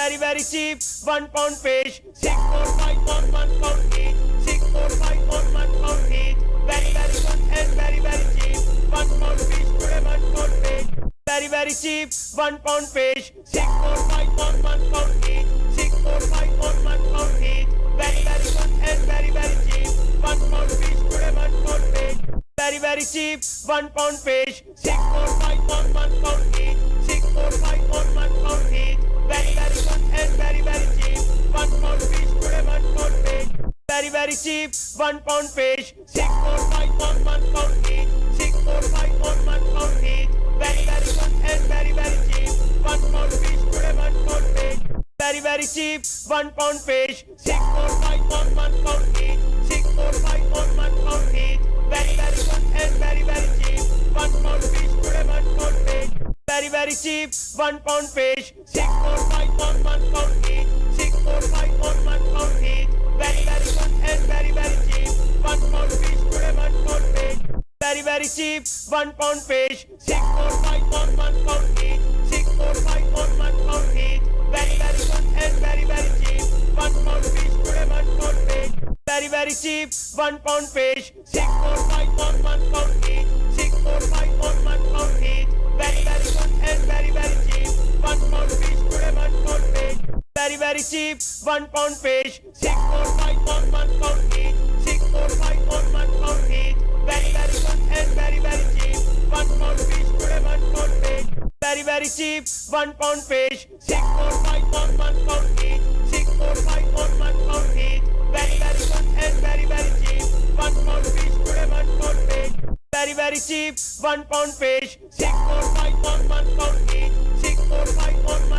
very cheap. 1 pound fish. 645 on 1 pound each. 645 on 1 pound each. Very good and very cheap. 1 pound fish today 1 pound fish. Very cheap. 1 pound fish. 645 on 1 pound each. 645 on 1 pound each. Very good and very cheap. 1 pound fish today 1 pound fish. Very cheap. 1 pound fish. 645 on 1 pound each. 645 on 1 pound each. Very good and very cheap. 1 pound fish today 1 pound fish. Very cheap. 1 pound fish. 645 on 1 pound each. 645 on 1 pound each. Very good and very cheap. 1 pound fish today 1 pound fish. Very cheap. 1 pound fish. 645 on 1 pound each. 645 on 1 pound each. Very good and very cheap. 1 pound fish today 1 pound fish. Very cheap. 1 pound fish. 645 on 1 pound each. 645 on 1 pound each. Very good and very cheap. 1 pound fish today 1 pound fish. Very cheap. 1 pound fish. 645 on 1 pound each. 645 on 1 pound each. Very good and very cheap. 1 pound fish today 1 pound fish. Very cheap. 1 pound fish. 645 on 1 pound each. 645 on 1 pound each. Very good and very cheap. 1 pound fish today 1 pound fish. Very cheap. 1 pound fish. 645 on 1 pound each. 645 on 1 pound each. Very good and very cheap. 1 pound fish today 1 pound fish. Very cheap. 1 pound fish. 645 on 1 pound each. 645 on 1 pound each. Very good and very cheap. 1 pound fish today 1 pound fish. Very cheap. 1 pound fish. 645 on 1 pound each. 645 on